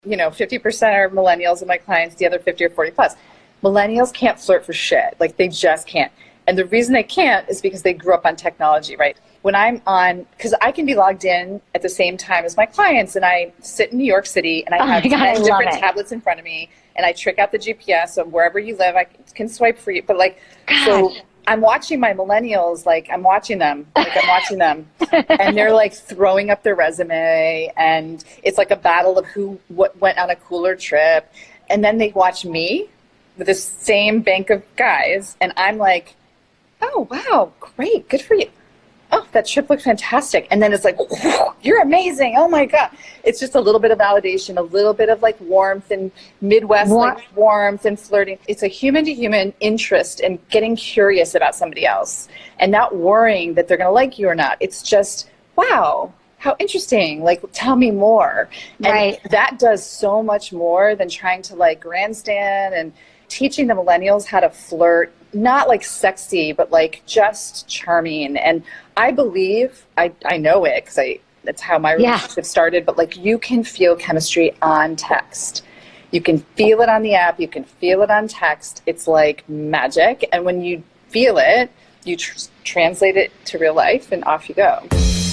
50% are millennials of my clients, the other 50 are 40 plus. Millennials can't flirt for shit. Like, they just can't. And the reason they can't is because they grew up on technology, right? When I'm on, because I can be logged in at the same time as my clients, and I sit in New York City, and I have 10 different tablets in front of me, and I trick out the GPS, so wherever you live, I can swipe for you. But so I'm watching my millennials, I'm watching them, and they're throwing up their resume, and it's like a battle of what went on a cooler trip. And then they watch me with the same bank of guys, and I'm like, oh, wow, great, good for you. Oh, that trip looked fantastic. And then it's like, you're amazing. Oh my God. It's just a little bit of validation, a little bit of warmth and Midwest warmth and flirting. It's a human to human interest in getting curious about somebody else and not worrying that they're going to like you or not. It's just, wow, how interesting. Tell me more. And that does so much more than trying to grandstand and teaching the millennials how to flirt, not sexy, but just charming. And I believe, I know it because that's how my relationship started, but you can feel chemistry on text. You can feel it on the app. You can feel it on text. It's like magic. And when you feel it, you translate it to real life and off you go.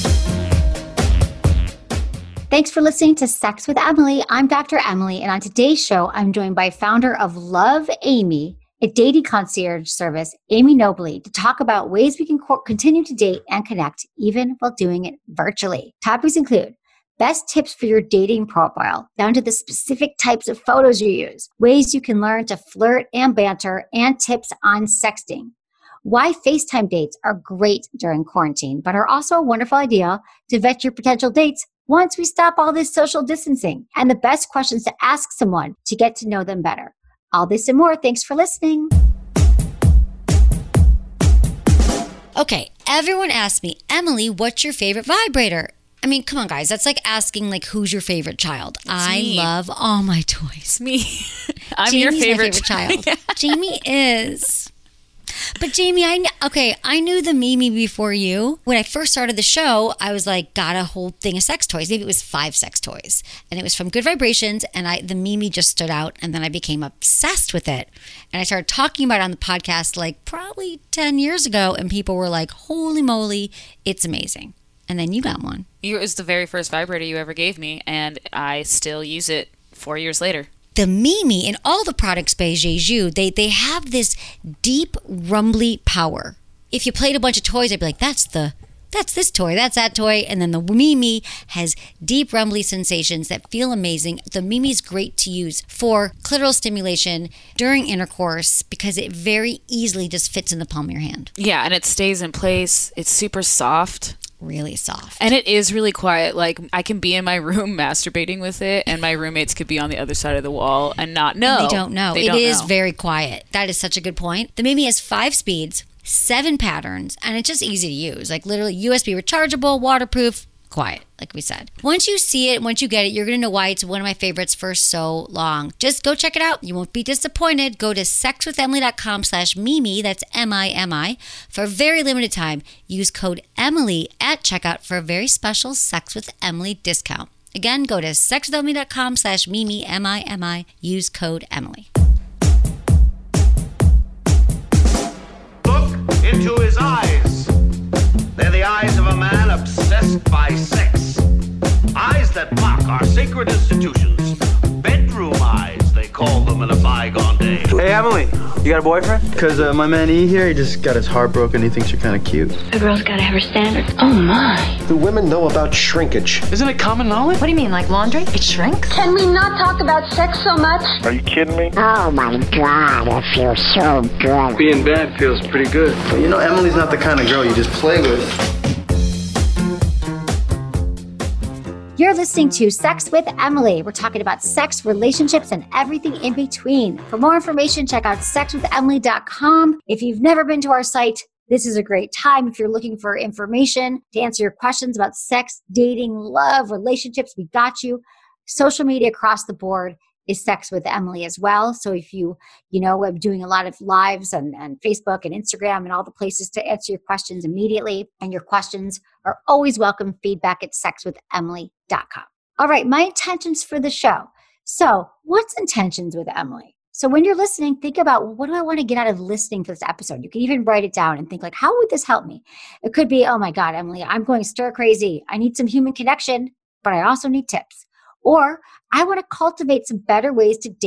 Thanks for listening to Sex with Emily. I'm Dr. Emily, and on today's show, I'm joined by founder of Love Amy, a dating concierge service, Amy Nobley, to talk about ways we can continue to date and connect even while doing it virtually. Topics include best tips for your dating profile, down to the specific types of photos you use, ways you can learn to flirt and banter, and tips on sexting. Why FaceTime dates are great during quarantine, but are also a wonderful idea to vet your potential dates once we stop all this social distancing, and the best questions to ask someone to get to know them better. All this and more. Thanks for listening. Okay, everyone asks me, Emily, what's your favorite vibrator? I mean, come on, guys. That's like asking, who's your favorite child? I love all my toys. Me. I'm Jamie's your favorite, my favorite child. Yeah. Jamie is. But Jamie, I knew the Mimi before you. When I first started the show, I was got a whole thing of sex toys. Maybe it was 5 sex toys. And it was from Good Vibrations. And the Mimi just stood out. And then I became obsessed with it. And I started talking about it on the podcast probably 10 years ago. And people were like, holy moly, it's amazing. And then you got one. It was the very first vibrator you ever gave me. And I still use it 4 years later. The Mimi and all the products by Jeju, they have this deep, rumbly power. If you played a bunch of toys, I'd be like, that's this toy, that's that toy. And then the Mimi has deep, rumbly sensations that feel amazing. The Mimi is great to use for clitoral stimulation during intercourse because it very easily just fits in the palm of your hand. Yeah, and it stays in place. It's super soft. Really soft. And it is really quiet. I can be in my room masturbating with it, and my roommates could be on the other side of the wall and not know. And they don't know. It is very quiet. That is such a good point. The Mimi has 5 speeds, 7 patterns, and it's just easy to use. Literally USB rechargeable, waterproof, quiet, like we said. Once you see it, once you get it, you're going to know why it's one of my favorites for so long. Just go check it out. You won't be disappointed. Go to sexwithemily.com/Mimi, that's MIMI. For a very limited time, use code Emily at checkout for a very special Sex with Emily discount. Again, go to sexwithemily.com/Mimi, MIMI. Use code Emily. Look into his eyes. They're the eyes of a man obsessed by sex. Eyes that mock our sacred institutions. Bedroom eyes, they call them in a bygone day. Hey, Emily, you got a boyfriend? Because my man E here, he just got his heart broken. He thinks you're kind of cute. A girl's got to have her standards. Oh, my. Do women know about shrinkage? Isn't it common knowledge? What do you mean, like laundry? It shrinks? Can we not talk about sex so much? Are you kidding me? Oh, my God, it feels so good. Being bad feels pretty good. But Emily's not the kind of girl you just play with. You're listening to Sex with Emily. We're talking about sex, relationships, and everything in between. For more information, check out sexwithemily.com. If you've never been to our site, this is a great time. If you're looking for information to answer your questions about sex, dating, love, relationships, we got you. Social media across the board is Sex with Emily as well. So if I'm doing a lot of lives on Facebook and Instagram and all the places to answer your questions immediately. And your questions are always welcome. Feedback at sexwithemily.com. All right, my intentions for the show. So what's intentions with Emily? So when you're listening, think about, well, what do I want to get out of listening to this episode? You can even write it down and think like, how would this help me? It could be, oh my God, Emily, I'm going stir crazy. I need some human connection, but I also need tips. Or I want to cultivate some better ways to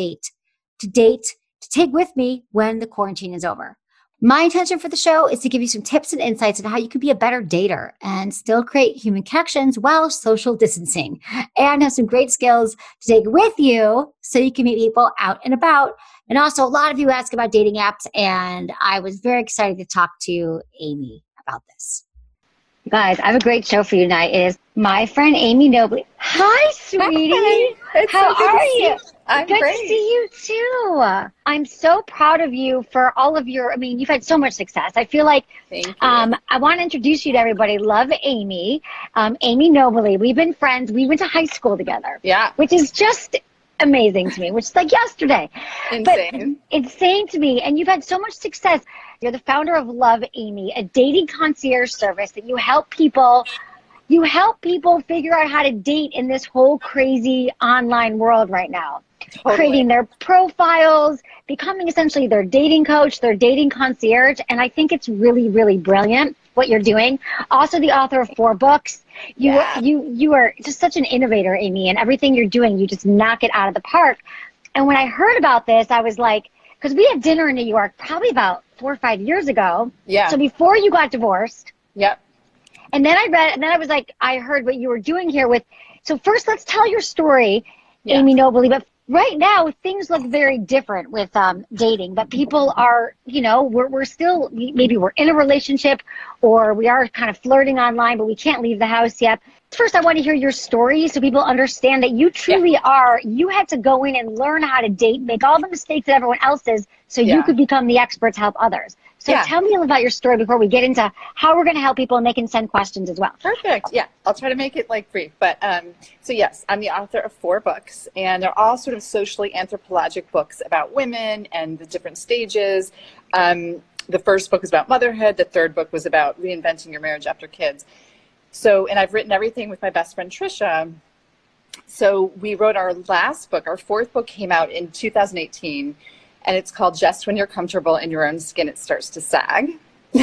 take with me when the quarantine is over. My intention for the show is to give you some tips and insights on how you can be a better dater and still create human connections while social distancing, and have some great skills to take with you so you can meet people out and about. And also, a lot of you ask about dating apps, and I was very excited to talk to Amy about this. Guys, I have a great show for you tonight. It is my friend Amy Nobley. Hi, sweetie. How are you? I'm Good great. to see you too. I'm so proud of you for all of your, you've had so much success. I feel like Thank you. I want to introduce you to everybody. Love Amy. Amy Nobley. We've been friends. We went to high school together. Yeah. Which is just amazing to me, which is like yesterday. Insane. But insane to me. And you've had so much success. You're the founder of Love Amy, a dating concierge service that you help people figure out how to date in this whole crazy online world right now. Totally. Creating their profiles, becoming essentially their dating coach, their dating concierge. And I think it's really, really brilliant what you're doing. Also the author of 4 books. You are just such an innovator, Amy, and everything you're doing, you just knock it out of the park. And when I heard about this, I was like, because we had dinner in New York probably about 4 or 5 years ago. Yeah. So before you got divorced. Yep. And then I read, and then I was like, I heard what you were doing here with, so first let's tell your story, Yeah. Amy Nobley. But right now, things look very different with dating, but people are, we're still, maybe we're in a relationship or we are kind of flirting online, but we can't leave the house yet. First, I want to hear your story so people understand that you truly you had to go in and learn how to date, make all the mistakes that everyone else does so you could become the expert to help others. So tell me a little about your story before we get into how we're going to help people, and they can send questions as well. Perfect. Yeah, I'll try to make it brief. But so yes, I'm the author of 4 books, and they're all sort of socially anthropologic books about women and the different stages. The first book was about motherhood. The third book was about reinventing your marriage after kids. So, and I've written everything with my best friend Trisha. So we wrote our last book. Our 4th book came out in 2018. And it's called Just When You're Comfortable in Your Own Skin, It Starts to Sag.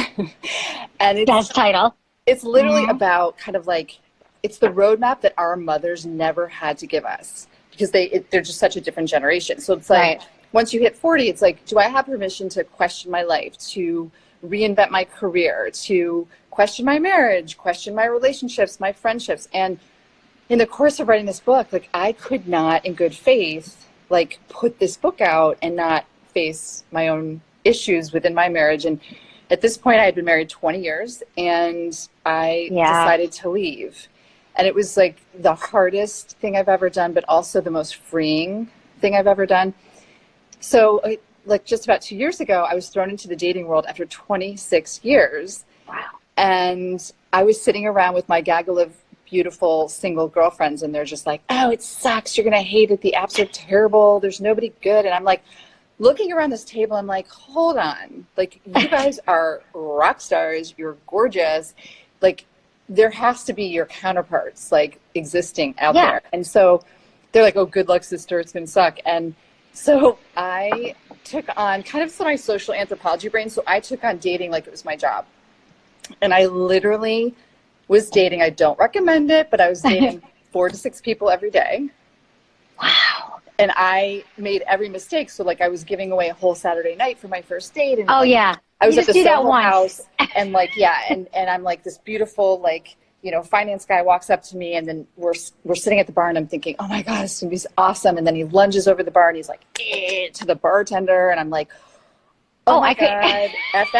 And it's best title. It's literally about kind of like, it's the roadmap that our mothers never had to give us because they're just such a different generation. So it's like, once you hit 40, it's like, do I have permission to question my life, to reinvent my career, to question my marriage, question my relationships, my friendships? And in the course of writing this book, like I could not in good faith put this book out and not face my own issues within my marriage. And at this point I had been married 20 years and I decided to leave. And it was like the hardest thing I've ever done, but also the most freeing thing I've ever done. So like just about 2 years ago, I was thrown into the dating world after 26 years. Wow. And I was sitting around with my gaggle of beautiful single girlfriends, and they're just like, oh, it sucks, you're gonna hate it, the apps are terrible, there's nobody good. And I'm like looking around this table, I'm like, hold on, like you guys are rock stars, you're gorgeous, like there has to be your counterparts like existing out there. And so they're like, oh, good luck, sister, it's gonna suck. And so I took on kind of my social anthropology brain, so I took on dating like it was my job. And I literally was dating, I don't recommend it, but I was dating 4 to 6 people every day. Wow. And I made every mistake. So like I was giving away a whole Saturday night for my first date. And I was you at the Soho house and and I'm like this beautiful, finance guy walks up to me, and then we're sitting at the bar and I'm thinking, oh my God, this is awesome. And then he lunges over the bar and he's like, to the bartender. And I'm like, oh my God,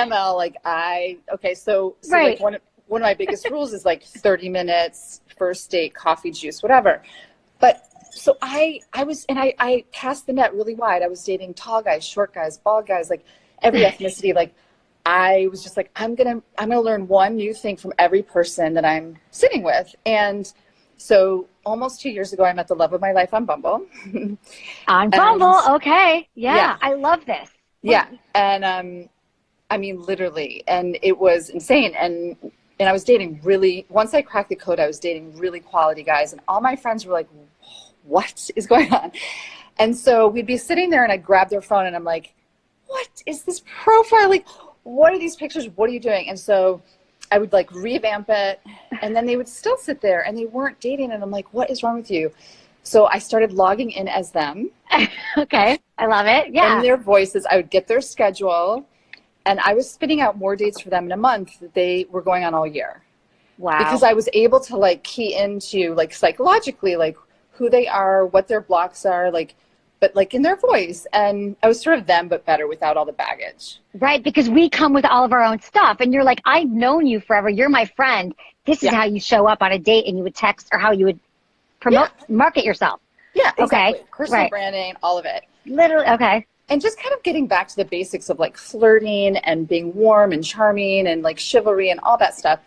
FML. So like one of my biggest rules is like 30 minutes, first date, coffee, juice, whatever. But so I cast the net really wide. I was dating tall guys, short guys, bald guys, like every ethnicity. Like I was just like, I'm gonna learn one new thing from every person that I'm sitting with. And so almost 2 years ago, I met the love of my life on Bumble. On Bumble, okay. Yeah, I love this. Yeah, and I mean, literally, and it was insane. And I was dating once I cracked the code, I was dating really quality guys. And all my friends were like, what is going on? And so we'd be sitting there and I'd grab their phone and I'm like, what is this profile? Like, what are these pictures? What are you doing? And so I would like revamp it, and then they would still sit there and they weren't dating. And I'm like, what is wrong with you? So I started logging in as them. Okay. I love it. Yeah. And their voices, I would get their schedule, and I was spitting out more dates for them in a month that they were going on all year. Wow. Because I was able to like key into like psychologically, like who they are, what their blocks are, like, but like in their voice. And I was sort of them, but better without all the baggage. Right, because we come with all of our own stuff. And you're like, I've known you forever. You're my friend. This is how you show up on a date, and you would text, or how you would promote, market yourself. Yeah, exactly. Okay. Personal right. branding, all of it. Literally, okay. And just kind of getting back to the basics of like flirting and being warm and charming and like chivalry and all that stuff.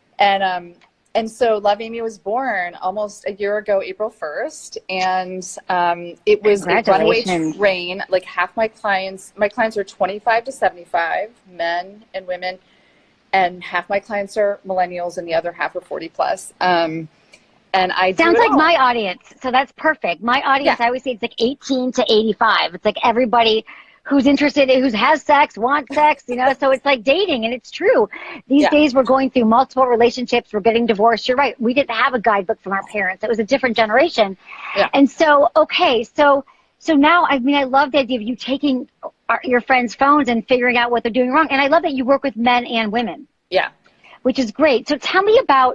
And so Love Amy was born almost a year ago, April 1st. And it was a runaway train. Like half my clients are 25 to 75, men and women. And half my clients are millennials and the other half are 40 plus. And I sounds like my audience. So that's perfect. My audience, I always say it's like 18 to 85. It's like everybody who's interested, who has sex, wants sex, you know, so it's like dating, and it's true. These days we're going through multiple relationships, we're getting divorced. You're right. We didn't have a guidebook from our parents. It was a different generation. Yeah. And so, okay, so now, I mean, I love the idea of you taking your friends' phones and figuring out what they're doing wrong. And I love that you work with men and women. Yeah. Which is great. So tell me about,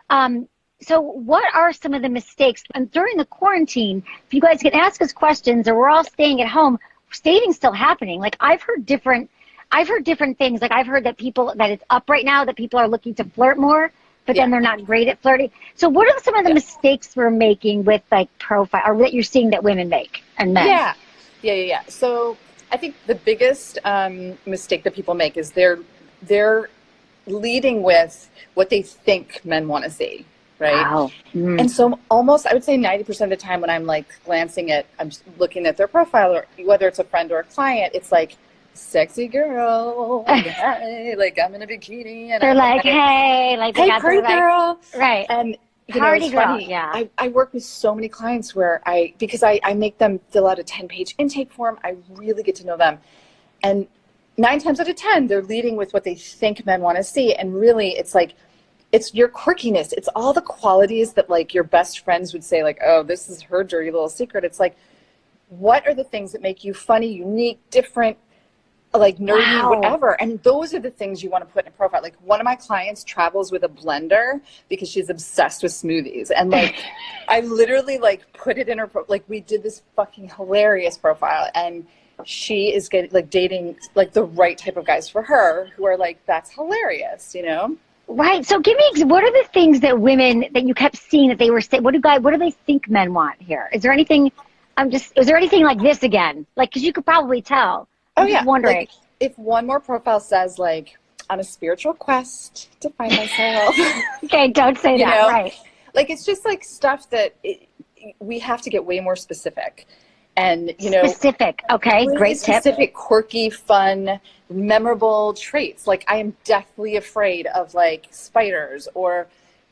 so what are some of the mistakes? And during the quarantine, if you guys can ask us questions, or we're all staying at home, dating's still happening. Like I've heard different things. Like I've heard that it's up right now, that people are looking to flirt more, but then they're not great at flirting. So what are some of the mistakes we're making with like profile, or that you're seeing that women make and men? Yeah. So I think the biggest mistake that people make is they're leading with what they think men want to see. Right. Wow. And so almost, I would say 90% of the time when I'm like glancing at, I'm looking at their profile, or whether it's a friend or a client, it's like, sexy girl, hey, like I'm in a bikini. And they're like, hey, like, hey, party girl. Right. And party girl, yeah. I work with so many clients where because I make them fill out a 10-page intake form, I really get to know them. And 9 times out of 10, they're leading with what they think men want to see. And really, it's like, it's your quirkiness. It's all the qualities that like your best friends would say, like, oh, this is her dirty little secret. It's like, what are the things that make you funny, unique, different, like nerdy, whatever? And those are the things you want to put in a profile. Like one of my clients travels with a blender because she's obsessed with smoothies. And like, I literally like put it in her, like we did this fucking hilarious profile, and she is getting like dating like the right type of guys for her who are like, that's hilarious, you know? Right. So give me, what are the things that women, that you kept seeing that they were saying, what do they think men want here? Is there anything, is there anything like this again? Like, cause you could probably tell. I'm just wondering. Like, if one more profile says like, on a spiritual quest to find myself. Okay. Don't say that. Right. Like, it's just like stuff that we have to get way more specific. And, specific. Okay. Really great tip. Specific, quirky, fun, memorable traits. Like I am deathly afraid of like spiders, or,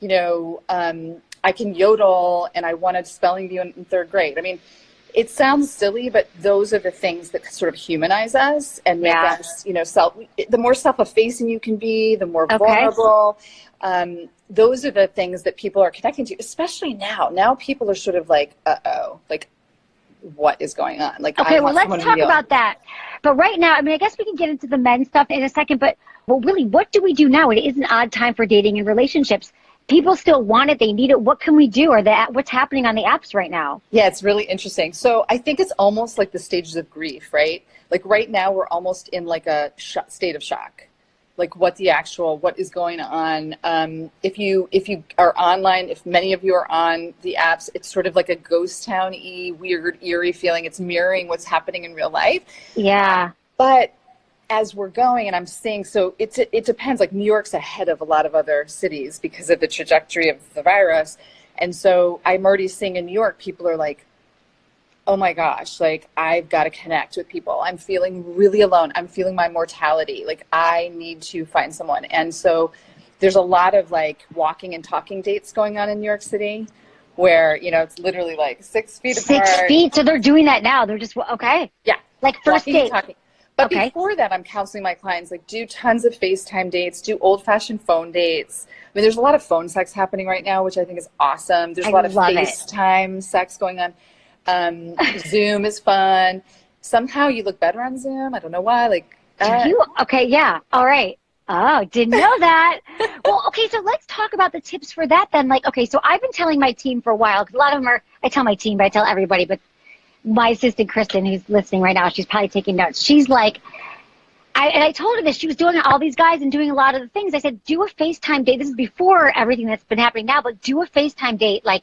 I can yodel and I wanted spelling bee in 3rd grade. I mean, it sounds silly, but those are the things that sort of humanize us and make us, the more self-effacing you can be, the more vulnerable. Those are the things that people are connecting to, especially now. Now people are sort of like, like, what is going on? Like, okay, well, let's talk about that. But right now, I mean, I guess we can get into the men stuff in a second, but really, what do we do now? It is an odd time for dating and relationships. People still want it. They need it. What can we do? Or what's happening on the apps right now? Yeah, it's really interesting. So I think it's almost like the stages of grief, right? Like right now, we're almost in like a state of shock. Like what is going on. If you are online, if many of you are on the apps, it's sort of like a ghost town-y, weird, eerie feeling. It's mirroring what's happening in real life. Yeah. But as we're going, and I'm seeing, so it depends. Like New York's ahead of a lot of other cities because of the trajectory of the virus. And so I'm already seeing in New York, people are like, oh my gosh, like I've got to connect with people. I'm feeling really alone. I'm feeling my mortality. Like I need to find someone. And so there's a lot of like walking and talking dates going on in New York City. where, you know, it's literally like 6 feet apart. 6 feet. So they're doing that now. They're just, okay. Yeah. Like first date. Talking. But before that, I'm counseling my clients, like, do tons of FaceTime dates, do old-fashioned phone dates. I mean, there's a lot of phone sex happening right now, which I think is awesome. There's a lot of FaceTime sex going on. Zoom is fun. Somehow you look better on Zoom. I don't know why. Like, okay, yeah. All right. Oh, didn't know that. Well, okay, so let's talk about the tips for that then. Like, okay, so I've been telling my team for a while, because a lot of them are, I tell my team, but I tell everybody, but my assistant, Kristen, who's listening right now, she's probably taking notes. She's like, I told her this. She was doing all these guys and doing a lot of the things. I said, do a FaceTime date. This is before everything that's been happening now, but do a FaceTime date. Like,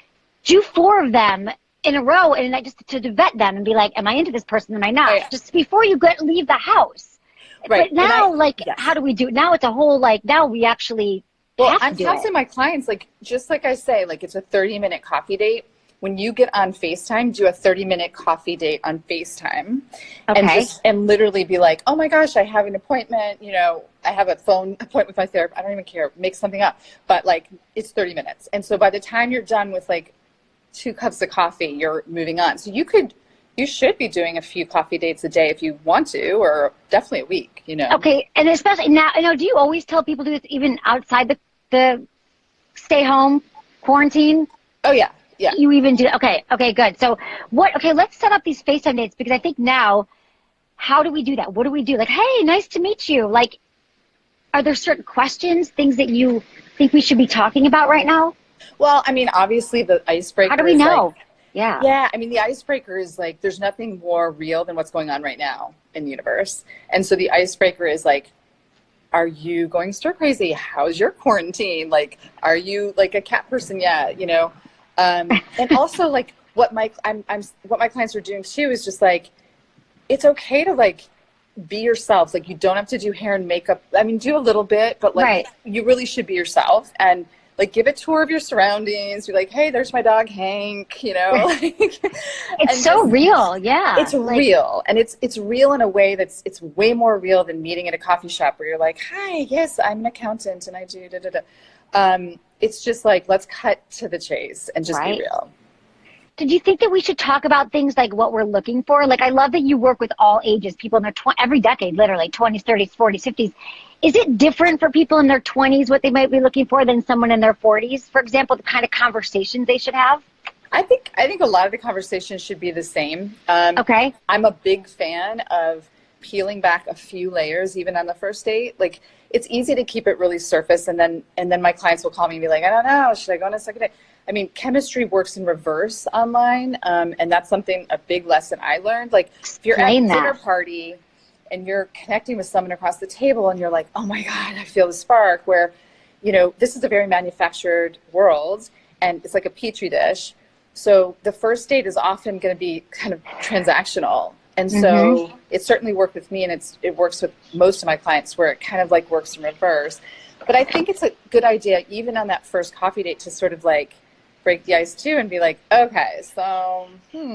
do 4 of them in a row, and I just to vet them and be like, am I into this person? Am I not? Oh, yeah. Just before you leave the house. Right. But now, how do we do it? Now it's a whole, like, now we actually I'm counseling my clients, like, just like I say, like, it's a 30-minute coffee date. When you get on FaceTime, do a 30-minute coffee date on FaceTime. Okay. And literally be like, oh my gosh, I have an appointment. You know, I have a phone appointment with my therapist. I don't even care. Make something up. But, like, it's 30 minutes. And so by the time you're done with, like, 2 cups of coffee, you're moving on. So you should be doing a few coffee dates a day if you want to, or definitely a week, you know. Okay. And especially now, do you always tell people to do this even outside the stay home quarantine? Oh, yeah. Yeah. You even do, okay, good. So let's set up these FaceTime dates, because I think now, how do we do that? What do we do? Like, hey, nice to meet you. Like, are there certain questions, things that you think we should be talking about right now? Well, I mean, obviously the icebreaker. How do we know? Yeah. Yeah. I mean, the icebreaker is like, there's nothing more real than what's going on right now in the universe. And so the icebreaker is like, are you going stir crazy? How's your quarantine? Like, are you like a cat person yet? You know? And also, like, what my clients are doing too is just like, it's okay to like be yourselves. Like, you don't have to do hair and makeup. I mean, do a little bit, but like, you really should be yourself, and like, give a tour of your surroundings. You're like, hey, there's my dog Hank. You know, like, it's so real. Yeah, it's real, and it's real in a way it's way more real than meeting at a coffee shop where you're like, hi, yes, I'm an accountant and I do da da da. It's just like, let's cut to the chase and just be real. Did you think that we should talk about things like what we're looking for? Like, I love that you work with all ages, people in their every decade, literally 20s, 30s, 40s, 50s. Is it different for people in their 20s, what they might be looking for, than someone in their 40s? For example, the kind of conversations they should have? I think a lot of the conversations should be the same. Okay. I'm a big fan of peeling back a few layers, even on the first date. Like, it's easy to keep it really surface, and then my clients will call me and be like, I don't know, should I go on a second date? I mean, chemistry works in reverse online, and that's a big lesson I learned. Like, if you're at a dinner party and you're connecting with someone across the table and you're like, oh my God, I feel the spark, where, you know, this is a very manufactured world, and it's like a petri dish. So the first date is often going to be kind of transactional. And so it certainly worked with me, and it works with most of my clients, where it kind of like works in reverse. But I think it's a good idea, even on that first coffee date, to sort of like break the ice too and be like, okay, so,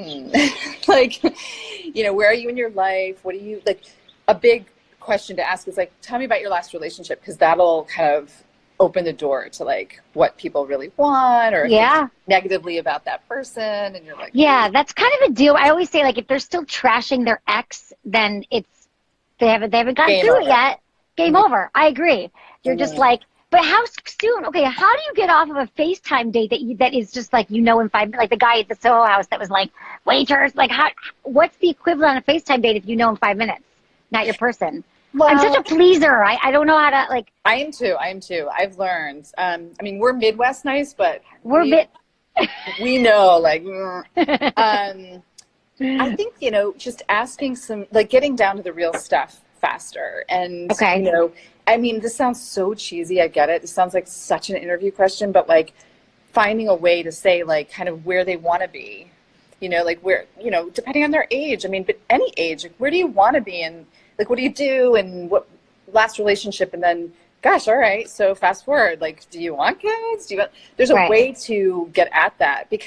like, you know, where are you in your life? What do you, like, a big question to ask is like, tell me about your last relationship, because that'll kind of open the door to like what people really want, or negatively about that person, and you're like, yeah, that's kind of a deal. I always say, like, if they're still trashing their ex, then they haven't gotten through it yet. Game over. I agree. You're just like, but how soon? Okay, how do you get off of a FaceTime date that is just like, you know, in 5 minutes, like the guy at the Soho House that was like, waiters, like, what's the equivalent of a FaceTime date if you know in 5 minutes, not your person? Well, I'm such a pleaser. I don't know how to, like. I am too. I've learned. I mean, we're Midwest nice, but we know, like, I think, you know, just asking like, getting down to the real stuff faster. And, you know, I mean, this sounds so cheesy. I get it. It sounds like such an interview question, but like finding a way to say, like, kind of where they want to be, you know, like where, you know, depending on their age. I mean, but any age, like, where do you want to be? And like, what do you do? And what last relationship? And then, gosh, all right. So fast forward, like, do you want kids? There's a way to get at that, because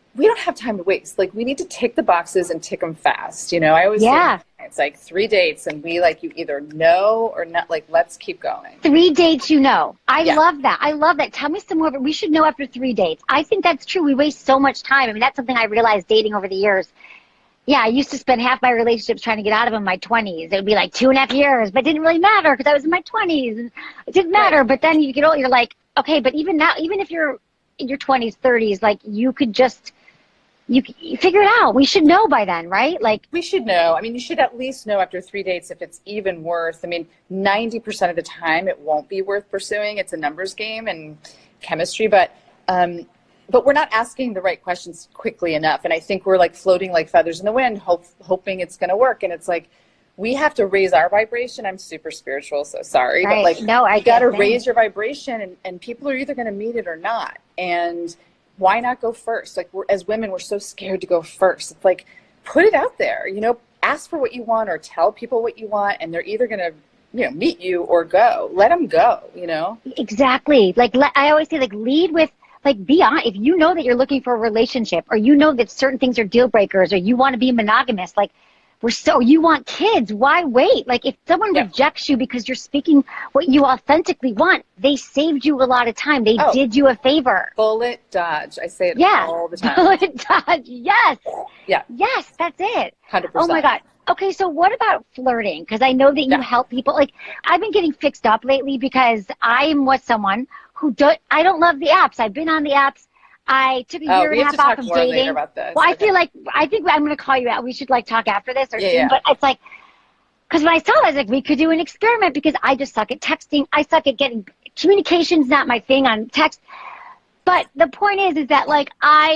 we don't have time to waste. Like, we need to tick the boxes and tick them fast. You know, I always say it's like 3 dates and we like, you either know or not, like, let's keep going. 3 dates, you know. I love that. I love that. Tell me some more, but we should know after 3 dates. I think that's true. We waste so much time. I mean, that's something I realized dating over the years. Yeah, I used to spend half my relationships trying to get out of them in my 20s. It would be like 2.5 years, but it didn't really matter because I was in my 20s. And it didn't matter. Right. But then you get older, you're like, okay, but even now, even if you're in your 20s, 30s, like, you could just, you figure it out. We should know by then, right? Like, we should know. I mean, you should at least know after 3 dates if it's even worth. I mean, 90% of the time it won't be worth pursuing. It's a numbers game and chemistry, but we're not asking the right questions quickly enough. And I think we're like floating like feathers in the wind, hoping it's going to work. And it's like, we have to raise our vibration. I'm super spiritual, so sorry. Right. But like, no, I got to raise your vibration, and people are either going to meet it or not. And why not go first? Like, as women, we're so scared to go first. It's like, put it out there, you know, ask for what you want or tell people what you want, and they're either going to, you know, meet you or go. Let them go, you know? Exactly. Like, I always say, like, lead with, like, be honest. If you know that you're looking for a relationship, or you know that certain things are deal breakers, or you want to be monogamous, like, you want kids, why wait? Like, if someone rejects you because you're speaking what you authentically want, they saved you a lot of time. They did you a favor. Bullet dodge. I say it all the time. Bullet dodge. Yes. Yeah. Yes, that's it. 100%. Oh my God. Okay, so what about flirting? Because I know that you help people. Like, I've been getting fixed up lately because I am with someone who I don't love the apps. I've been on the apps. I took a year and a half off of dating. About this. Well, I feel like, I think I'm going to call you out. We should, like, talk after this or soon. But it's like, because when I saw it, I was like, we could do an experiment because I just suck at texting. I suck at getting, communication's not my thing on text. But the point is that, like,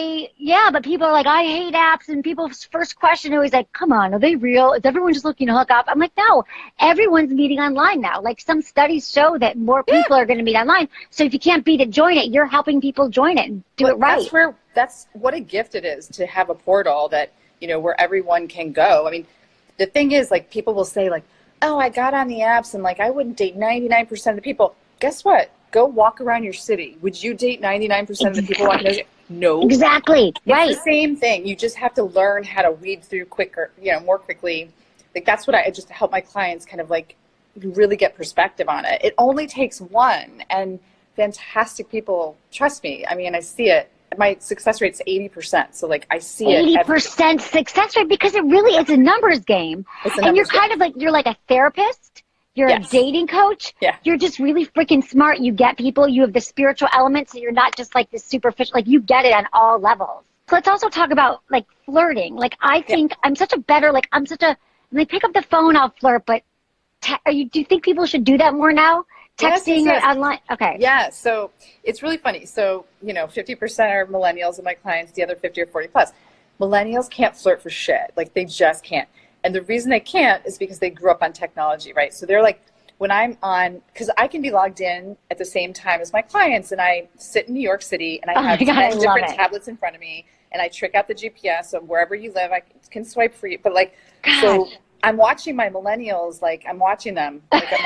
but people are like, I hate apps. And people's first question is always like, come on, are they real? Is everyone just looking to hook up? I'm like, no, everyone's meeting online now. Like, some studies show that more people are going to meet online. So if you can't beat it, join it. You're helping people join it and do it right. That's what a gift it is to have a portal that, you know, where everyone can go. I mean, the thing is, like, people will say, like, oh, I got on the apps and, like, I wouldn't date 99% of the people. Guess what? Go walk around your city. Would you date 99% of the people walking those? No. Exactly. It's the same thing. You just have to learn how to weed through quicker, you know, more quickly. Like, that's what I just help my clients kind of, like, really get perspective on it. It only takes one, and fantastic people, trust me. I mean, I see it. My success rate's 80%. So, like, I see 80% success rate, because it really is a numbers game. And you're kind of like, you're like a therapist. You're a dating coach. Yeah. You're just really freaking smart. You get people. You have the spiritual elements. So you're not just like this superficial. Like, you get it on all levels. So let's also talk about, like, flirting. Like, I think I'm such a better, like, when they pick up the phone, I'll flirt. But do you think people should do that more now? Texting or online? Okay. Yeah. So it's really funny. So, you know, 50% are millennials of my clients. The other 50 are 40 plus. Millennials can't flirt for shit. Like, they just can't. And the reason they can't is because they grew up on technology, right? So they're like, when I'm on, because I can be logged in at the same time as my clients, and I sit in New York City, and I have 10 different tablets in front of me, and I trick out the GPS of wherever you live. I can swipe for you. But, like, so I'm watching my millennials, like, I'm watching them,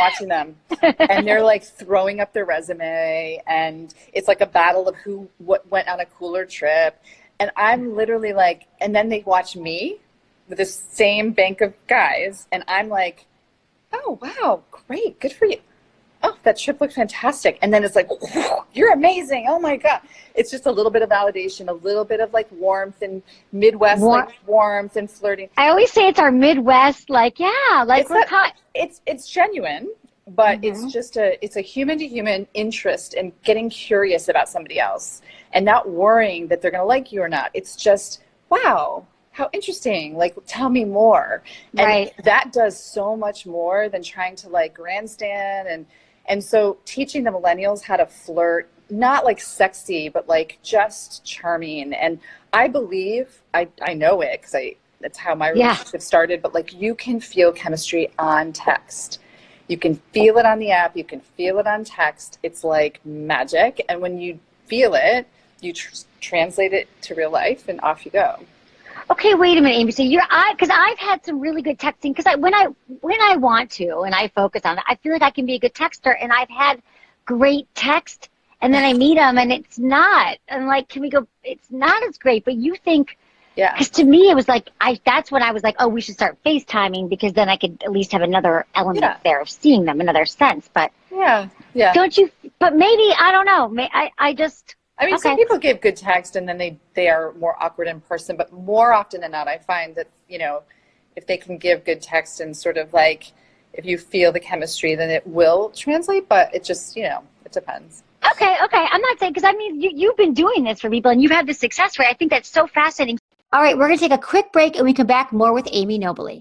and they're, like, throwing up their resume, and it's like a battle of what went on a cooler trip. And I'm literally like, and then they watch me with the same bank of guys, and I'm like, oh, wow, great, good for you. Oh, that trip looked fantastic. And then it's like, you're amazing. Oh my God. It's just a little bit of validation, a little bit of, like, warmth and Midwest, like, warmth and flirting. I always say it's our Midwest, like, like, it's genuine, but it's just it's a human to human interest in getting curious about somebody else and not worrying that they're going to like you or not. It's just, wow, how interesting, like, tell me more. And that does so much more than trying to, like, grandstand. And so teaching the millennials how to flirt, not like sexy, but like just charming. And I believe, I know it because that's how my relationship started, but, like, you can feel chemistry on text. You can feel it on the app. You can feel it on text. It's like magic. And when you feel it, you translate it to real life, and off you go. Okay, wait a minute, Amy. So because I've had some really good texting. Because when I want to and I focus on it, I feel like I can be a good texter. And I've had great text And then I meet them and it's not. I'm like, can we go? It's not as great. But you think, Yeah. Because to me, it was like, that's when I was like, oh, we should start FaceTiming because then I could at least have another element there of seeing them, another sense. But yeah. Don't you? But maybe, I don't know. I mean, some people give good text and then they are more awkward in person, but more often than not, I find that, if they can give good text and sort of like, if you feel the chemistry, then it will translate, but it just, it depends. Okay. I'm not saying, because I mean, you've been doing this for people and you've had the success rate. I think that's so fascinating. All right, we're going to take a quick break and we come back more with Amy Nobley.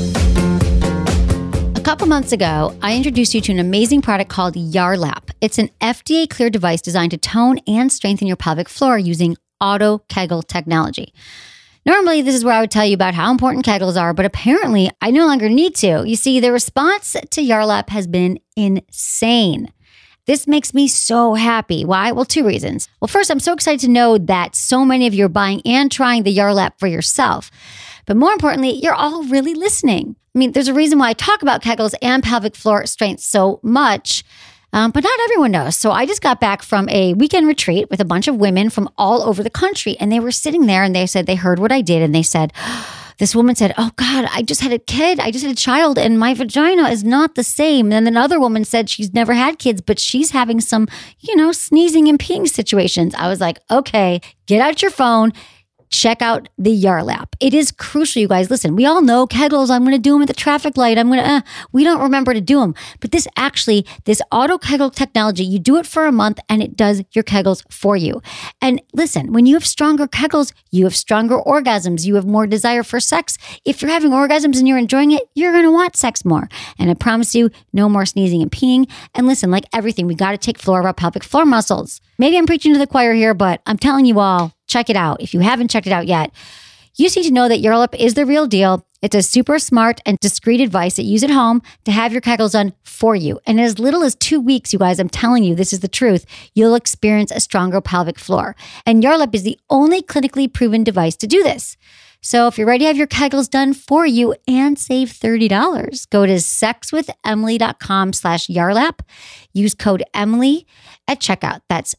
A couple months ago, I introduced you to an amazing product called Yarlap. It's an FDA-cleared device designed to tone and strengthen your pelvic floor using auto Kegel technology. Normally, this is where I would tell you about how important Kegels are, but apparently I no longer need to. You see, the response to Yarlap has been insane. This makes me so happy. Why? Well, 2 reasons. Well, first, I'm so excited to know that so many of you are buying and trying the Yarlap for yourself. But more importantly, you're all really listening. I mean, there's a reason why I talk about Kegels and pelvic floor strength so much, but not everyone knows. So I just got back from a weekend retreat with a bunch of women from all over the country, and they were sitting there and they said they heard what I did, and they said, this woman said, oh God, I just had a kid. I just had a child and my vagina is not the same. And then another woman said she's never had kids, but she's having some, sneezing and peeing situations. I was like, okay, get out your phone. Check out the Yarlap. It is crucial, you guys. Listen, we all know Kegels. I'm going to do them at the traffic light. We don't remember to do them. But this auto Kegel technology, you do it for a month and it does your Kegels for you. And listen, when you have stronger Kegels, you have stronger orgasms. You have more desire for sex. If you're having orgasms and you're enjoying it, you're going to want sex more. And I promise you, no more sneezing and peeing. And listen, like everything, we got to take floor of our pelvic floor muscles. Maybe I'm preaching to the choir here, but I'm telling you all, check it out. If you haven't checked it out yet, you just need to know that Yarlap is the real deal. It's a super smart and discreet advice that you use at home to have your Kegels done for you. And in as little as 2 weeks, you guys, I'm telling you, this is the truth, you'll experience a stronger pelvic floor. And Yarlap is the only clinically proven device to do this. So if you're ready to have your Kegels done for you and save $30, go to sexwithemily.com/Yarlap. Use code Emily at checkout. That's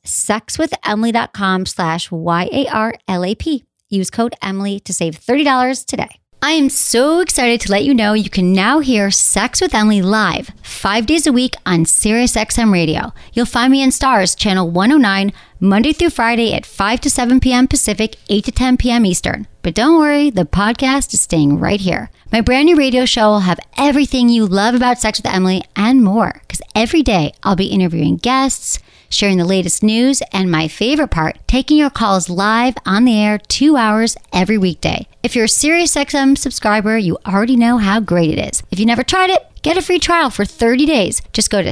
sexwithemily.com/YARLAP. Use code Emily to save $30 today. I am so excited to let you know you can now hear Sex with Emily live 5 days a week on SiriusXM Radio. You'll find me in Stars, channel 109, Monday through Friday at 5 to 7 p.m. Pacific, 8 to 10 p.m. Eastern. But don't worry, the podcast is staying right here. My brand new radio show will have everything you love about Sex with Emily and more, because every day I'll be interviewing guests, sharing the latest news, and my favorite part, taking your calls live on the air 2 hours every weekday. If you're a SiriusXM subscriber, you already know how great it is. If you never tried it, get a free trial for 30 days. Just go to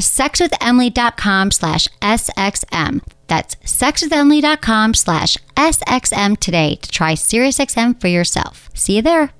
sexwithemily.com/SXM. That's sexwithemily.com/SXM today to try SiriusXM for yourself. See you there.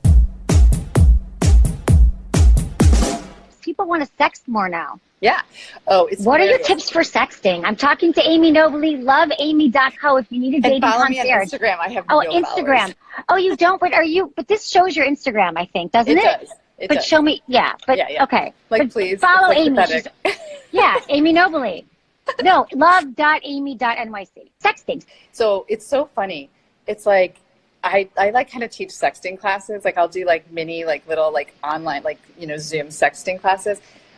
People want to sext more now. Yeah. Oh, it's What hilarious. are your tips for sexting? I'm talking to Amy Nobley, loveamy.co if you need a dating follow concierge. me on Instagram. I have Instagram. followers. Oh, you don't? But this shows your Instagram, I think, doesn't it? Does. But does. show me, yeah. But Yeah. okay. Like, but please. follow it's like Amy. pathetic. Yeah, Amy Nobley. No, love.amy.nyc. Sexting. So it's so funny. It's like I like kind of teach sexting classes. Like I'll do like mini, like little, like online, like, Zoom sexting classes.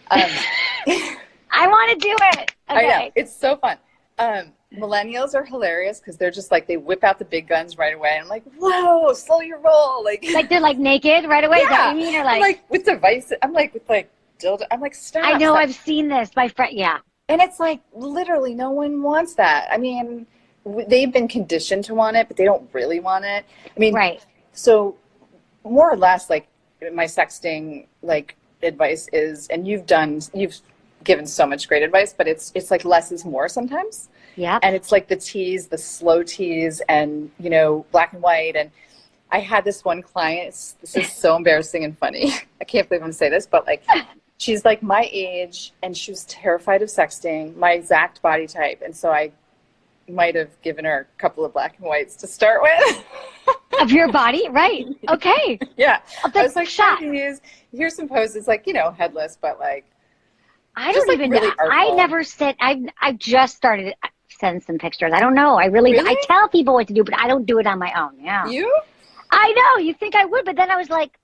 I want to do it. Okay. I know. It's so fun. Millennials are hilarious because they're just like, they whip out the big guns right away. I'm like, whoa, slow your roll. Like they're like naked right away? Yeah. Is that what you mean? Or I'm like with devices. I'm like with like dildo. I'm like, stop. I know, stop. I've seen this. My friend, yeah. And it's like, literally no one wants that. I mean, they've been conditioned to want it, but they don't really want it. I mean, right. So more or less, like my sexting, like advice is, and you've given so much great advice, but it's like less is more sometimes. Yeah. And it's like the tease, the slow tease, and, black and white. And I had this one client, this is so embarrassing and funny. I can't believe I'm saying this, but like, she's like my age and she was terrified of sexting, my exact body type. And so I might have given her a couple of black and whites to start with. Of your body? Right. Okay. Yeah. I was like, here's some poses, like, headless, but like, I don't even know. I never said, I just started send some pictures. I don't know. Really? I tell people what to do, but I don't do it on my own. Yeah. You? I know. You think I would, but then I was like,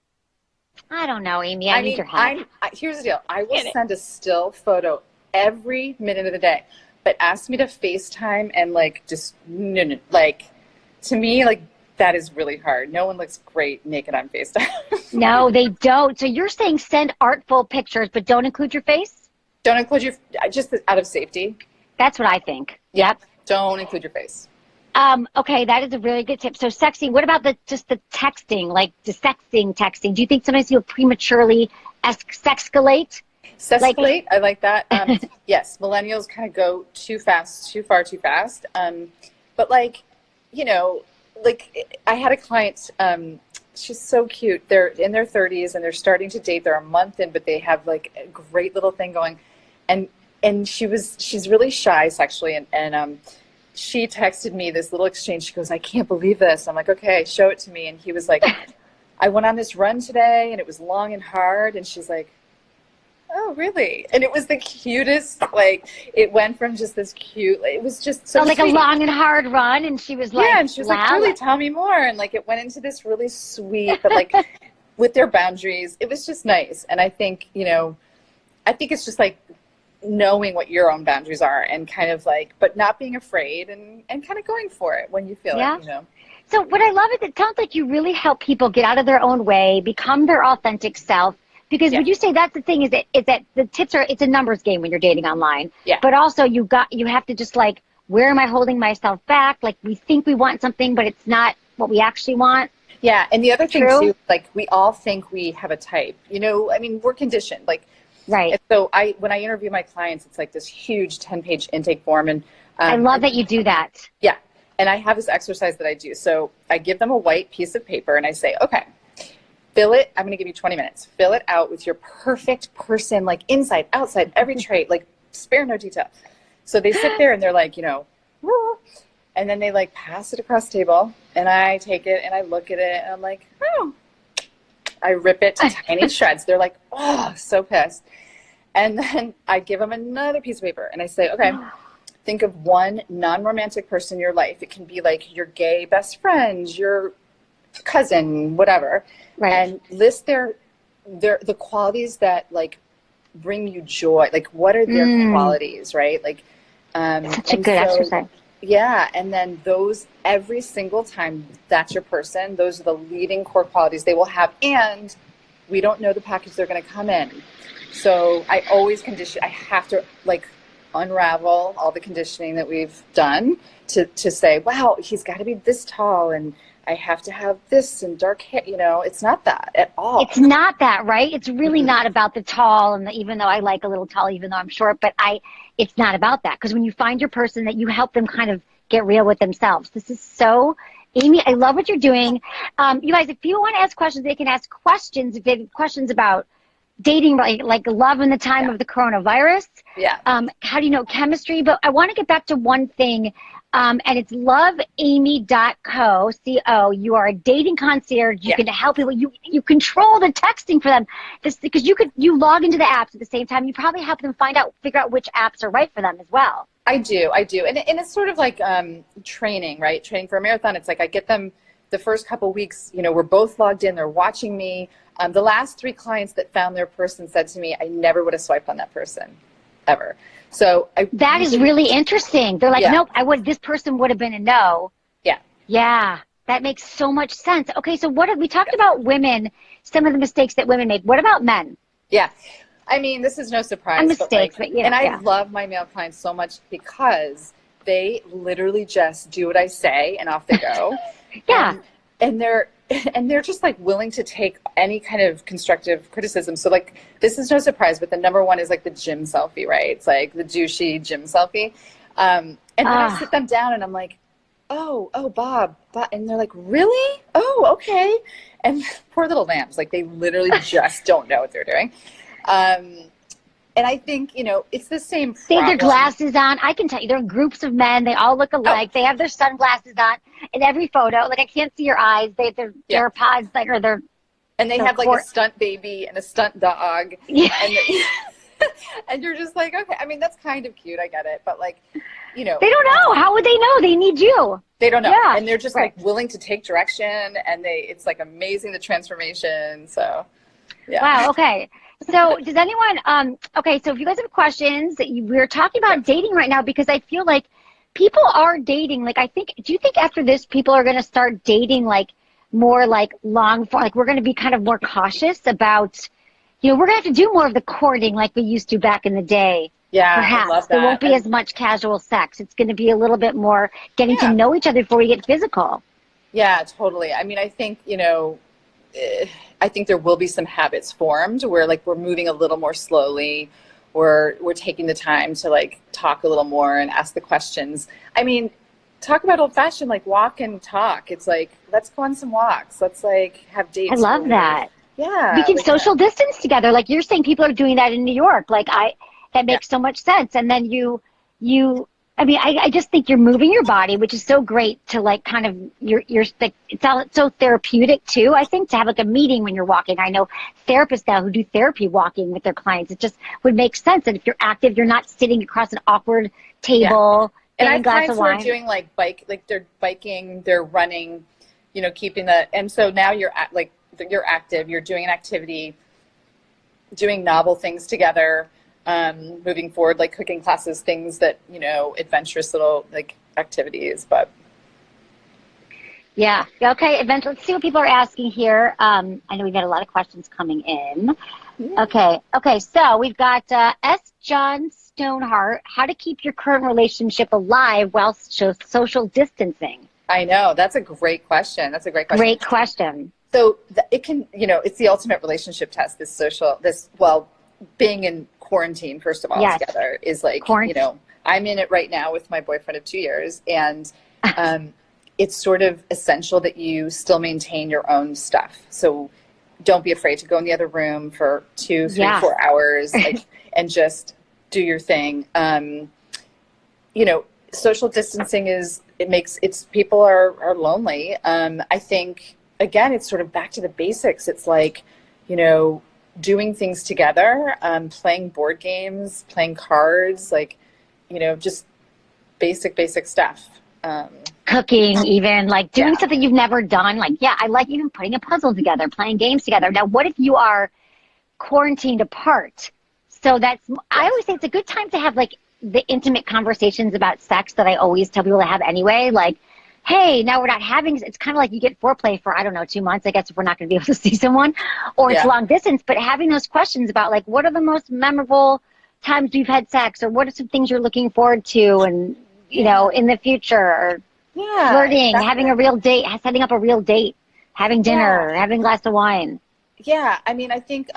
I don't know, Amy. I need your help. Here's the deal. I will send a still photo every minute of the day, but ask me to FaceTime and like just no, like to me like that is really hard. No one looks great naked on FaceTime. No, they don't. So you're saying send artful pictures, but don't include your face? Don't include your just out of safety. That's what I think. Yep. Don't include your face. Okay, that is a really good tip. So sexy, what about the texting, like the texting? Do you think sometimes you'll prematurely sexcalate? Sexcalate, I like that. Yes, millennials kind of go too far too fast. But like, you know, like I had a client, she's so cute. They're in their 30s and they're starting to date. They're a month in, but they have like a great little thing going. And she's really shy sexually. And she texted me this little exchange. She goes, I can't believe this. I'm like, okay, show it to me. And he was like, I went on this run today and it was long and hard. And she's like, oh, really? And it was the cutest, like, it went from just this cute, it was just so like sweet. A long and hard run, and she was like, yeah, and she was like, really, tell me more. And, like, it went into this really sweet, but, like, with their boundaries, it was just nice. And I think, you know, I think it's just, like, knowing what your own boundaries are and kind of, like, but not being afraid and kind of going for it when you feel it, you know. So what I love is it sounds like you really help people get out of their own way, become their authentic self. Because would you say that's the thing is that the tips are, it's a numbers game when you're dating online. Yeah. But also you have to just like, where am I holding myself back? Like we think we want something, but it's not what we actually want. Yeah. And the other thing too, like we all think we have a type, you know, I mean, we're conditioned like, right. And so when I interview my clients, it's like this huge 10-page intake form. And I love that you do that. Yeah. And I have this exercise that I do. So I give them a white piece of paper and I say, okay, fill it. I'm going to give you 20 minutes. Fill it out with your perfect person, like inside, outside, every trait, like spare no detail. So they sit there and they're like, you know, and then they like pass it across the table and I take it and I look at it and I'm like, oh, I rip it to tiny shreds. They're like, oh, so pissed. And then I give them another piece of paper and I say, okay, think of one non-romantic person in your life. It can be like your gay best friend, your cousin, whatever. Right. And list the qualities that like bring you joy. Like what are their qualities, right? Like such a good exercise. Yeah, and then those every single time that's your person, those are the leading core qualities they will have, and we don't know the package they're going to come in. So I always condition. I have to like unravel all the conditioning that we've done to say, wow, he's got to be this tall and I have to have this and dark hair. You know, it's not that at all. It's not that, right? It's really not about the tall, and even though I like a little tall, even though I'm short, but it's not about that. Because when you find your person, that you help them kind of get real with themselves. This is so, Amy, I love what you're doing. You guys, if you want to ask questions, they can ask questions. If they have questions about dating, like love in the time of the coronavirus. Yeah. How do you know chemistry? But I want to get back to one thing. And it's loveamy.co. You are a dating concierge. You can help people. You control the texting for them. Because you log into the apps at the same time. You probably help them figure out which apps are right for them as well. I do. And it's sort of like training, right? Training for a marathon. It's like I get them the first couple weeks, you know, we're both logged in. They're watching me. The last 3 clients that found their person said to me, I never would have swiped on that person ever. So that is really interesting. They're like, nope, this person would have been a no. Yeah. Yeah. That makes so much sense. Okay. So we talked about women, some of the mistakes that women make. What about men? Yeah. I mean, this is no surprise. I love my male clients so much because they literally just do what I say and off they go. Yeah. And they're just like willing to take any kind of constructive criticism. So like, this is no surprise, but the number one is like the gym selfie, right? It's like the douchey gym selfie. And then I sit them down and I'm like, oh, Bob. And they're like, really? Oh, okay. And poor little lambs, like they literally just don't know what they're doing. And I think, you know, it's the same problem. They have their glasses on. I can tell you, there are groups of men. They all look alike. They have their sunglasses on in every photo. Like, I can't see your eyes. They have their AirPods, and they have like a stunt baby and a stunt dog. Yeah. And you're just like, okay, I mean, that's kind of cute. I get it. But like, you know. They don't know. How would they know? They need you. They don't know. Yeah. And they're just like willing to take direction, and it's like amazing, the transformation. So, yeah. Wow. Okay. So does anyone, okay, so if you guys have questions, we're talking about dating right now because I feel like people are dating. Like, do you think after this people are going to start dating like more like long form, like we're going to be kind of more cautious about, we're going to have to do more of the courting like we used to back in the day. Yeah, perhaps. I love that. There won't be as much casual sex. It's going to be a little bit more getting to know each other before we get physical. Yeah, totally. I mean, I think, I think there will be some habits formed where like we're moving a little more slowly, or we're taking the time to like talk a little more and ask the questions. I mean, talk about old fashioned, like walk and talk. It's like, let's go on some walks. Let's like have dates. I love that. Yeah. We can social distance together. Like you're saying, people are doing that in New York. Like that makes so much sense. And then I just think you're moving your body, which is so great to like kind of it's so therapeutic too. I think to have like a meeting when you're walking. I know therapists now who do therapy walking with their clients. It just would make sense. And if you're active, you're not sitting across an awkward table. And I have glass clients of who are wine. doing like they're biking, they're running, keeping that. And so now you're active, you're doing an activity, doing novel things together. Moving forward, like cooking classes, things that, adventurous little like activities, but. Yeah. Okay. Eventually, let's see what people are asking here. I know we've got a lot of questions coming in. Yeah. Okay. So we've got S. John Stoneheart, how to keep your current relationship alive while social distancing. I know. That's a great question. Great question. So it can, it's the ultimate relationship test, being in quarantine, first of all, together is like, I'm in it right now with my boyfriend of 2 years, and it's sort of essential that you still maintain your own stuff. So don't be afraid to go in the other room for 2, 3, 4 hours and just do your thing. Social distancing people are lonely. I think, again, it's sort of back to the basics. It's like, doing things together, playing board games, playing cards, like, just basic stuff. Cooking, even like doing something you've never done. Like, I like even putting a puzzle together, playing games together. Now, what if you are quarantined apart? So I always say it's a good time to have like the intimate conversations about sex that I always tell people to have anyway. Like, hey, now we're not having, it's kind of like you get foreplay for, 2 months, I guess, if we're not going to be able to see someone, or it's long distance, but having those questions about like, what are the most memorable times we've had sex, or what are some things you're looking forward to, and, in the future, or flirting, having a real date, setting up a real date, having dinner, having a glass of wine. Yeah. I mean, I think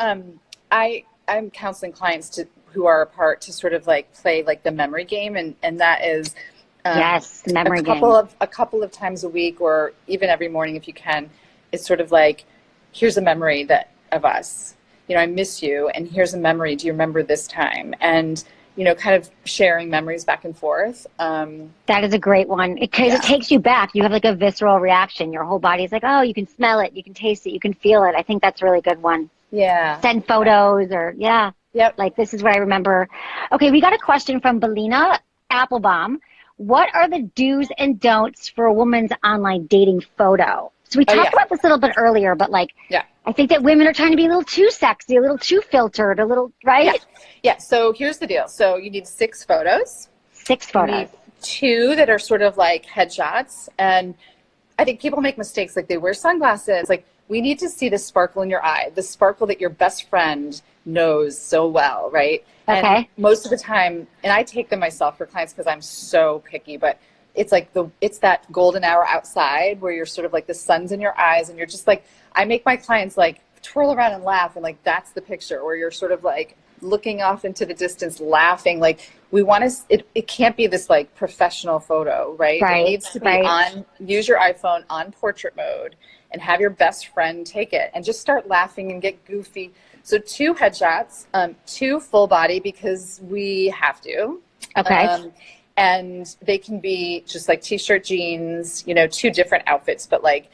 I'm counseling clients who are apart to sort of like play like the memory game, and that is, the memory game. A couple of times a week, or even every morning if you can. It's sort of like, here's a memory of us. I miss you, and here's a memory. Do you remember this time? And kind of sharing memories back and forth. That is a great one because it takes you back. You have like a visceral reaction. Your whole body's like, oh, you can smell it, you can taste it, you can feel it. I think that's a really good one. Yeah. Send photos or like this is what I remember. Okay, we got a question from Belina Applebaum. What are the do's and don'ts for a woman's online dating photo? So we talked about this a little bit earlier, but like, I think that women are trying to be a little too sexy, a little too filtered, a little, right? Yeah. So here's the deal. So you need 6 photos. 6 photos. You need 2 that are sort of like headshots. And I think people make mistakes. Like they wear sunglasses. Like we need to see the sparkle in your eye, the sparkle that your best friend knows so well, right? Okay. And most of the time, and I take them myself for clients because I'm so picky, but it's like it's that golden hour outside where you're sort of like the sun's in your eyes and you're just like, I make my clients like twirl around and laugh, and like that's the picture where you're sort of like looking off into the distance laughing. Like we want to, it can't be this like professional photo, right? It needs to be use your iPhone on portrait mode and have your best friend take it and just start laughing and get goofy. So 2 headshots, 2 full body because we have to. Okay. And they can be just like t-shirt, jeans, 2 different outfits, but like,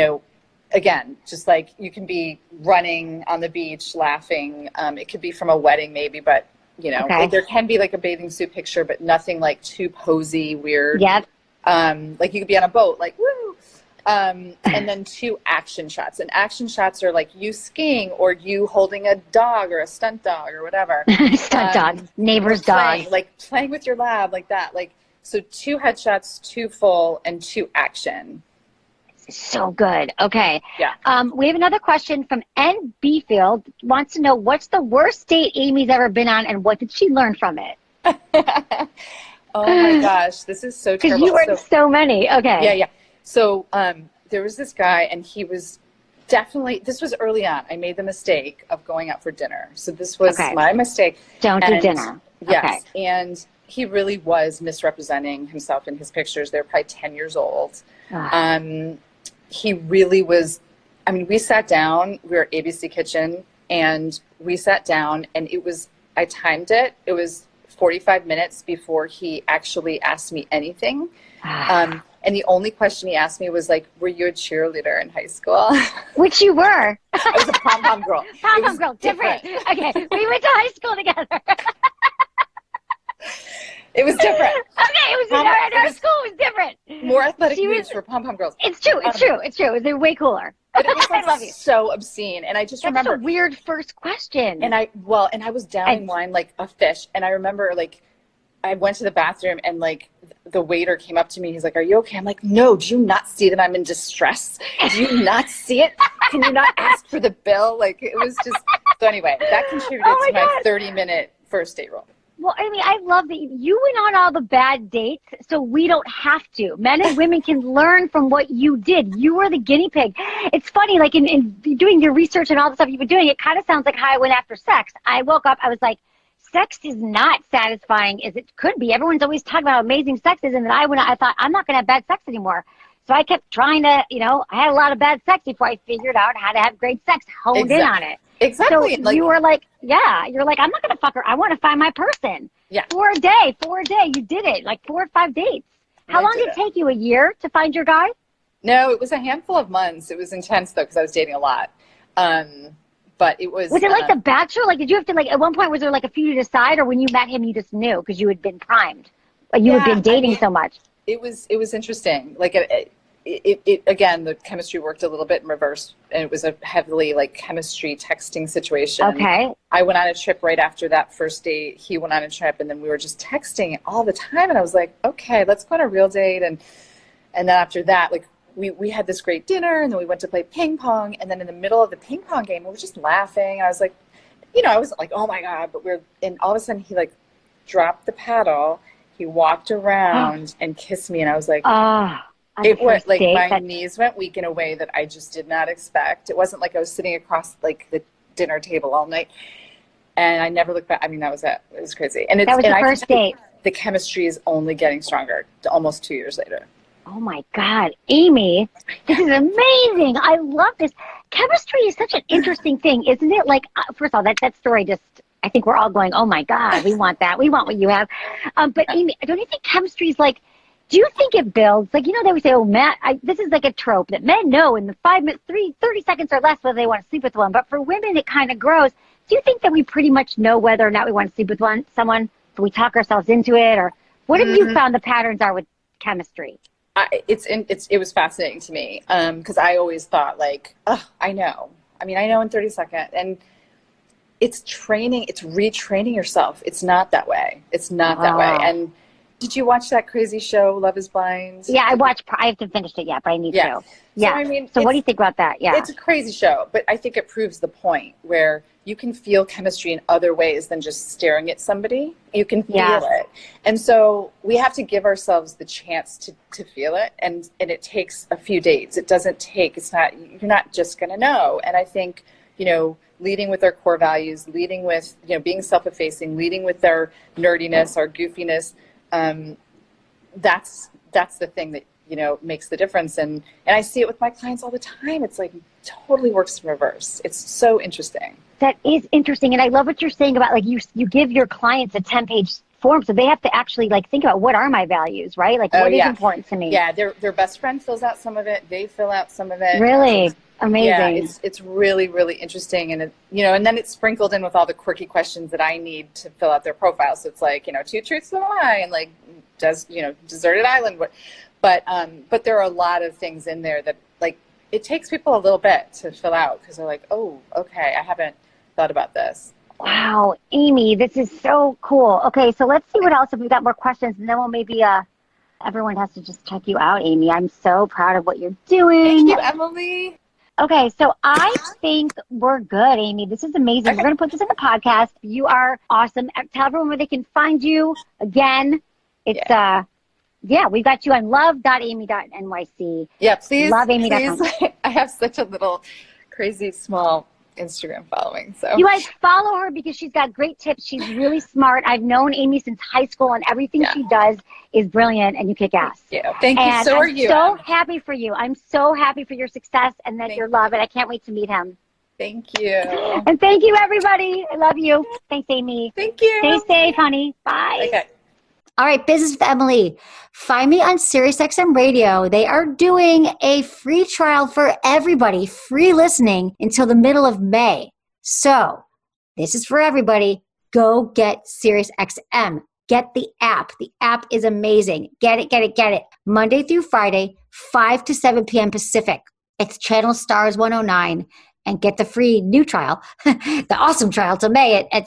again, just like you can be running on the beach laughing. It could be from a wedding maybe, but You know, like there can be like a bathing suit picture, but nothing like too posy, weird. Yep. Like you could be on a boat, like woo. And then 2 action shots. And action shots are like you skiing or you holding a dog or a stunt dog or whatever. Stunt dog, neighbor's dog. Like playing with your lab, like that. Like so 2 headshots, 2 full, and 2 action. So good. Okay. Yeah. We have another question from N. Befield. Wants to know what's the worst date Amy's ever been on and what did she learn from it? Oh my gosh, this is so terrible. Because you were in so many. Okay. Yeah. So there was this guy, and he was definitely, this was early on. I made the mistake of going out for dinner. So this was my mistake. Don't do dinner. Yes. Okay. And he really was misrepresenting himself in his pictures. They were probably 10 years old. He really was, I mean, we sat down, we were at ABC Kitchen, and we sat down, and it was, I timed it. It was 45 minutes before he actually asked me anything. And the only question he asked me was like, were you a cheerleader in high school? Which you were. I was a pom-pom girl. Pom-pom girl, different. Okay, we went to high school together. It was different. Okay, it was our school was different. More athletic moves for pom-pom girls. It's true. They're way cooler. But it was like I love you. So obscene. And I just remember. That's a weird first question. And I was downing wine like a fish. And I remember like I went to the bathroom and like the waiter came up to me. He's like, "Are you okay?" I'm like, "No, do you not see that I'm in distress? Do you not see it? Can you not ask for the bill?" Like it was just, so anyway, that contributed to my 30-minute first date rule. Well, I mean, I love that you went on all the bad dates, so we don't have to. Men and women can learn from what you did. You were the guinea pig. It's funny, like in doing your research and all the stuff you've been doing, it kind of sounds like how I went after sex. I woke up, I was like, sex is not satisfying as it could be. Everyone's always talking about how amazing sex is, and then I thought, I'm not going to have bad sex anymore. So I kept trying to, I had a lot of bad sex before I figured out how to have great sex, honed in on it. Exactly. So you were like, you're like, I'm not going to fuck her. I want to find my person. Yeah. 4 a day. You did it. Like 4 or 5 dates. How long did it take you? A year to find your guy? No, it was a handful of months. It was intense though, because I was dating a lot. But it was. Was it like The Bachelor? Like, did you have to at one point, was there like a few to decide, or when you met him, you just knew because you had been primed? Like you had been dating so much. It was interesting. Like it again, the chemistry worked a little bit in reverse, and it was a heavily like chemistry texting situation. Okay. I went on a trip right after that first date. He went on a trip, and then we were just texting all the time. And I was like, okay, let's go on a real date. And then after that, like we had this great dinner, and then we went to play ping pong. And then in the middle of the ping pong game, we were just laughing. I was like, I wasn't like, oh my God, but and all of a sudden he like dropped the paddle. He walked around and kissed me, and I was like, it was like my knees went weak in a way that I just did not expect. It wasn't like I was sitting across like the dinner table all night, and I never looked back. I mean, that was it. It was crazy. And that was the first date. The chemistry is only getting stronger almost 2 years later. Oh my God, Amy, this is amazing. I love this. Chemistry is such an interesting thing, isn't it? Like, first of all, that story just, I think we're all going, oh my God, we want that. We want what you have. But Amy, don't you think chemistry is like, do you think it builds? Like, they would say, oh, Matt, this is like a trope that men know in the 30 seconds or less whether they want to sleep with one. But for women, it kind of grows. Do you think that we pretty much know whether or not we want to sleep with someone? Do we talk ourselves into it? Or what have you found the patterns are with chemistry? It was fascinating to me because I always thought like, I know. I mean, I know in 30 seconds. And it's training. It's retraining yourself. It's not that way. It's not that way. And did you watch that crazy show, Love is Blind? Yeah, I haven't finished it yet, but I need to. Yeah. So, I mean, what do you think about that? Yeah. It's a crazy show, but I think it proves the point where you can feel chemistry in other ways than just staring at somebody. You can feel it. And so we have to give ourselves the chance to feel it. And it takes a few dates. You're not just going to know. And I think, leading with our core values, leading with, being self-effacing, leading with our nerdiness, our goofiness, that's the thing that makes the difference. And I see it with my clients all the time. It's like totally works in reverse. It's so interesting. That is interesting. And I love what you're saying about like you give your clients a 10-page form. So they have to actually like think about what are my values, right? Like what is important to me? Yeah, their best friend fills out some of it. They fill out some of it. Really? Amazing. Yeah, it's really, really interesting. And, and then it's sprinkled in with all the quirky questions that I need to fill out their profile. So it's like, 2 truths and a lie, and like, deserted island. But there are a lot of things in there that like, it takes people a little bit to fill out because they're like, oh, okay, I haven't thought about this. Wow, Amy, this is so cool. Okay, so let's see what else, if we've got more questions, and then we'll maybe, everyone has to just check you out, Amy. I'm so proud of what you're doing. Thank you, Emily. Okay, so I think we're good, Amy. This is amazing. We're going to put this in the podcast. You are awesome. Tell everyone where they can find you. Again, it's, we've got you on love.amy.nyc. Yeah, please. LoveAmy.com. Please. I have such a little crazy small Instagram following. So you guys follow her because she's got great tips. She's really smart. I've known Amy since high school, and everything she does is brilliant, and you kick ass. Thank you. And so I'm are you. So happy for you. I'm so happy for your success and that you're love it. I can't wait to meet him. Thank you. And thank you, everybody. I love you. Thanks, Amy. Thank you. Stay safe, honey. Bye. Okay. All right, Business with Emily. Find me on SiriusXM Radio. They are doing a free trial for everybody, free listening until the middle of May. So this is for everybody. Go get SiriusXM. Get the app. The app is amazing. Get it. Monday through Friday, 5 to 7 p.m. Pacific. It's Channel Stars 109. And get the free new trial, the awesome trial to May at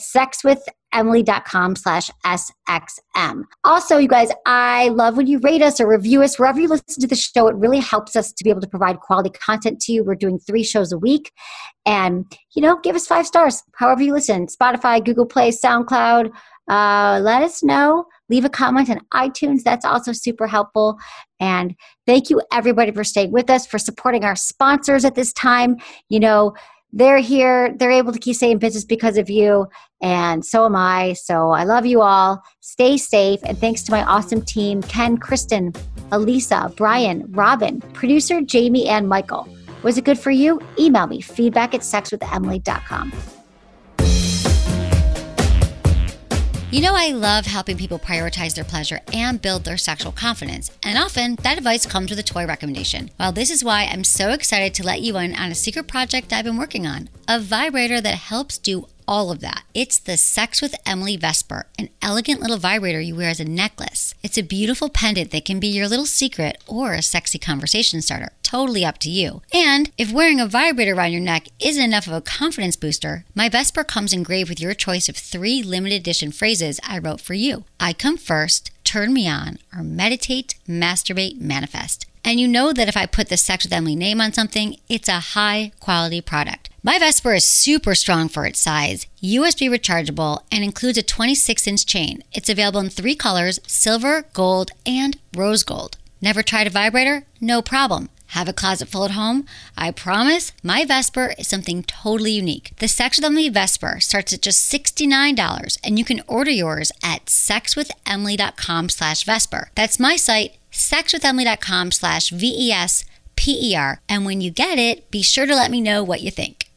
sexwithemily.com/SXM. Also, you guys, I love when you rate us or review us wherever you listen to the show. It really helps us to be able to provide quality content to you. We're doing 3 shows a week. And, give us 5 stars, however you listen. Spotify, Google Play, SoundCloud. Let us know. Leave a comment on iTunes. That's also super helpful. And thank you, everybody, for staying with us, for supporting our sponsors at this time. They're here. They're able to keep staying in business because of you. And so am I. So I love you all. Stay safe. And thanks to my awesome team, Ken, Kristen, Elisa, Brian, Robin, producer Jamie, and Michael. Was it good for you? Email me, feedback@sexwithemily.com. I love helping people prioritize their pleasure and build their sexual confidence. And often, that advice comes with a toy recommendation. Well, this is why I'm so excited to let you in on a secret project I've been working on. A vibrator that helps do all of that. It's the Sex with Emily Vesper, an elegant little vibrator you wear as a necklace. It's a beautiful pendant that can be your little secret or a sexy conversation starter. Totally up to you. And if wearing a vibrator around your neck isn't enough of a confidence booster, my Vesper comes engraved with your choice of 3 limited edition phrases I wrote for you. I come first, turn me on, or meditate, masturbate, manifest. And you know that if I put the Sex with Emily name on something, it's a high quality product. My Vesper is super strong for its size, USB rechargeable, and includes a 26-inch chain. It's available in 3 colors, silver, gold, and rose gold. Never tried a vibrator? No problem. Have a closet full at home? I promise my Vesper is something totally unique. The Sex with Emily Vesper starts at just $69, and you can order yours at sexwithemily.com/Vesper. That's my site, sexwithemily.com/VESPER. And when you get it, be sure to let me know what you think.